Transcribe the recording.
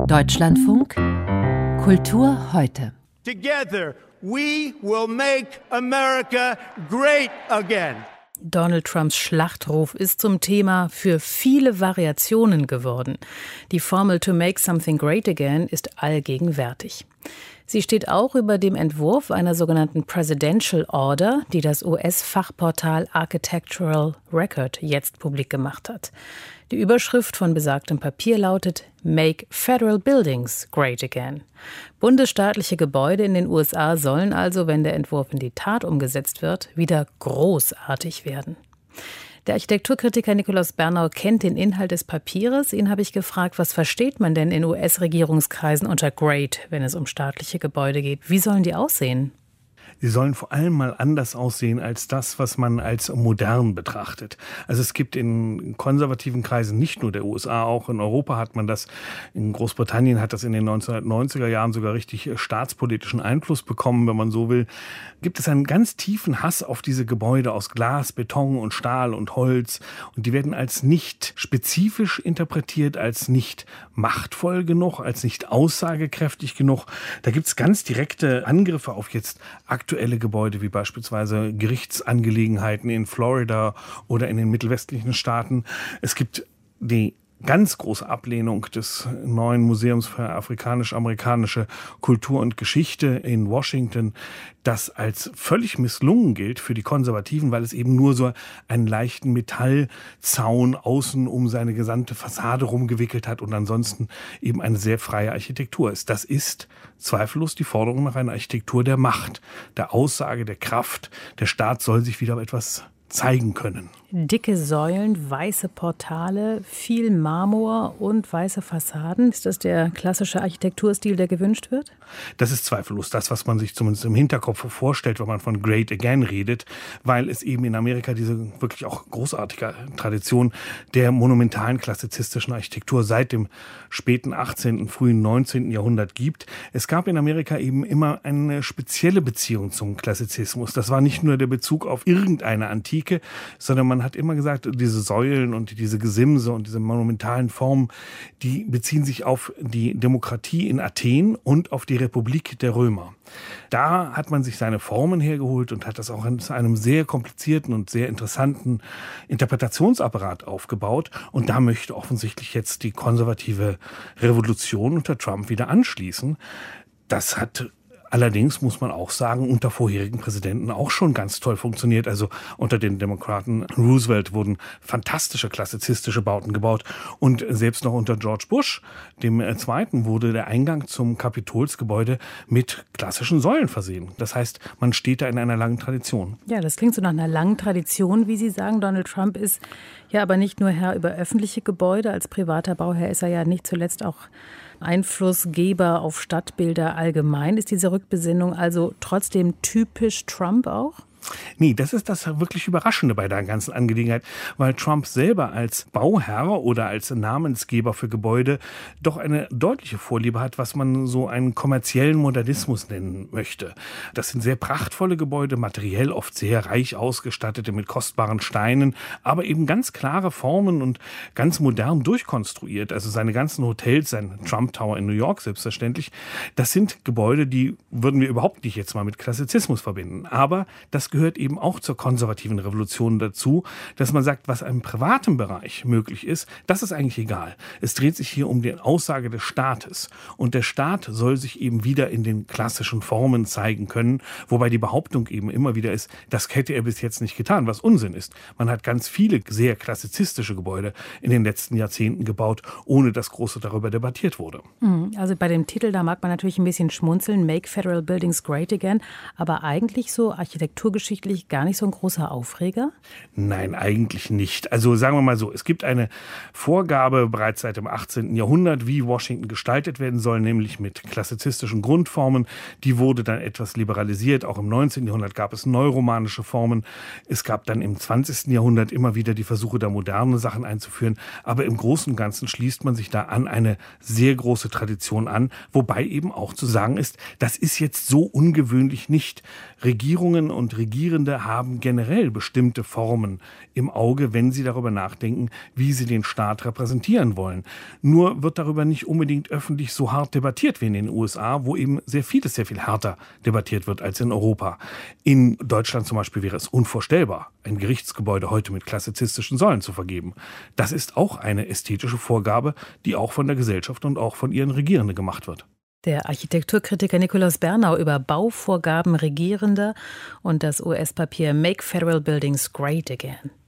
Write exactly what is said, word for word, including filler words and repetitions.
Deutschlandfunk Kultur heute. Together we will make America great again. Donald Trumps Schlachtruf ist zum Thema für viele Variationen geworden. Die Formel "to make something great again" ist allgegenwärtig. Sie steht auch über dem Entwurf einer sogenannten Presidential Order, die das U S-Fachportal Architectural Record jetzt publik gemacht hat. Die Überschrift von besagtem Papier lautet "Make Federal Buildings Great Again". Bundesstaatliche Gebäude in den U S A sollen also, wenn der Entwurf in die Tat umgesetzt wird, wieder großartig werden. Der Architekturkritiker Nikolaus Bernau kennt den Inhalt des Papiers. Ihn habe ich gefragt, was versteht man denn in U S-Regierungskreisen unter Great, wenn es um staatliche Gebäude geht? Wie sollen die aussehen? Sie sollen vor allem mal anders aussehen als das, was man als modern betrachtet. Also es gibt in konservativen Kreisen, nicht nur der U S A, auch in Europa hat man das, in Großbritannien hat das in den neunzehnhundertneunziger Jahren sogar richtig staatspolitischen Einfluss bekommen, wenn man so will, gibt es einen ganz tiefen Hass auf diese Gebäude aus Glas, Beton und Stahl und Holz. Und die werden als nicht spezifisch interpretiert, als nicht machtvoll genug, als nicht aussagekräftig genug. Da gibt es ganz direkte Angriffe auf jetzt aktuelle Gebäude, wie beispielsweise Gerichtsangelegenheiten in Florida oder in den mittelwestlichen Staaten. Es gibt die ganz große Ablehnung des neuen Museums für afrikanisch-amerikanische Kultur und Geschichte in Washington, das als völlig misslungen gilt für die Konservativen, weil es eben nur so einen leichten Metallzaun außen um seine gesamte Fassade rumgewickelt hat und ansonsten eben eine sehr freie Architektur ist. Das ist zweifellos die Forderung nach einer Architektur der Macht, der Aussage, der Kraft. Der Staat soll sich wieder etwas zeigen können. Dicke Säulen, weiße Portale, viel Marmor und weiße Fassaden. Ist das der klassische Architekturstil, der gewünscht wird? Das ist zweifellos das, was man sich zumindest im Hinterkopf vorstellt, wenn man von Great Again redet, weil es eben in Amerika diese wirklich auch großartige Tradition der monumentalen klassizistischen Architektur seit dem späten achtzehnten, frühen neunzehnten Jahrhundert gibt. Es gab in Amerika eben immer eine spezielle Beziehung zum Klassizismus. Das war nicht nur der Bezug auf irgendeine Antike, sondern man hat immer gesagt, diese Säulen und diese Gesimse und diese monumentalen Formen, die beziehen sich auf die Demokratie in Athen und auf die Republik der Römer. Da hat man sich seine Formen hergeholt und hat das auch in einem sehr komplizierten und sehr interessanten Interpretationsapparat aufgebaut. Und da möchte offensichtlich jetzt die konservative Revolution unter Trump wieder anschließen. Das hat allerdings, muss man auch sagen, unter vorherigen Präsidenten auch schon ganz toll funktioniert. Also unter den Demokraten Roosevelt wurden fantastische klassizistische Bauten gebaut. Und selbst noch unter George Bush, dem Zweiten, wurde der Eingang zum Kapitolsgebäude mit klassischen Säulen versehen. Das heißt, man steht da in einer langen Tradition. Ja, das klingt so nach einer langen Tradition, wie Sie sagen. Donald Trump ist ja aber nicht nur Herr über öffentliche Gebäude. Als privater Bauherr ist er ja nicht zuletzt auch Einflussgeber auf Stadtbilder allgemein. Ist diese Rückbesinnung also trotzdem typisch Trump auch? Nee, das ist das wirklich Überraschende bei der ganzen Angelegenheit, weil Trump selber als Bauherr oder als Namensgeber für Gebäude doch eine deutliche Vorliebe hat, was man so einen kommerziellen Modernismus nennen möchte. Das sind sehr prachtvolle Gebäude, materiell oft sehr reich ausgestattete mit kostbaren Steinen, aber eben ganz klare Formen und ganz modern durchkonstruiert. Also seine ganzen Hotels, sein Trump Tower in New York selbstverständlich, das sind Gebäude, die würden wir überhaupt nicht jetzt mal mit Klassizismus verbinden. Aber das gehört eben auch zur konservativen Revolution dazu, dass man sagt, was im privaten Bereich möglich ist, das ist eigentlich egal. Es dreht sich hier um die Aussage des Staates. Und der Staat soll sich eben wieder in den klassischen Formen zeigen können, wobei die Behauptung eben immer wieder ist, das hätte er bis jetzt nicht getan, was Unsinn ist. Man hat ganz viele sehr klassizistische Gebäude in den letzten Jahrzehnten gebaut, ohne dass groß darüber debattiert wurde. Also bei dem Titel, da mag man natürlich ein bisschen schmunzeln, Make Federal Buildings Great Again, aber eigentlich so architekturgeschichtlich gar nicht so ein großer Aufreger? Nein, eigentlich nicht. Also sagen wir mal so, es gibt eine Vorgabe bereits seit dem achtzehnten Jahrhundert, wie Washington gestaltet werden soll, nämlich mit klassizistischen Grundformen. Die wurde dann etwas liberalisiert. Auch im neunzehnten Jahrhundert gab es neuromanische Formen. Es gab dann im zwanzigsten Jahrhundert immer wieder die Versuche, da moderne Sachen einzuführen. Aber im Großen und Ganzen schließt man sich da an eine sehr große Tradition an, wobei eben auch zu sagen ist, das ist jetzt so ungewöhnlich nicht. Regierungen und Regierungen Regierende haben generell bestimmte Formen im Auge, wenn sie darüber nachdenken, wie sie den Staat repräsentieren wollen. Nur wird darüber nicht unbedingt öffentlich so hart debattiert wie in den U S A, wo eben sehr vieles sehr viel härter debattiert wird als in Europa. In Deutschland zum Beispiel wäre es unvorstellbar, ein Gerichtsgebäude heute mit klassizistischen Säulen zu vergeben. Das ist auch eine ästhetische Vorgabe, die auch von der Gesellschaft und auch von ihren Regierenden gemacht wird. Der Architekturkritiker Nikolaus Bernau über Bauvorgaben Regierender und das U S-Papier Make Federal Buildings Great Again.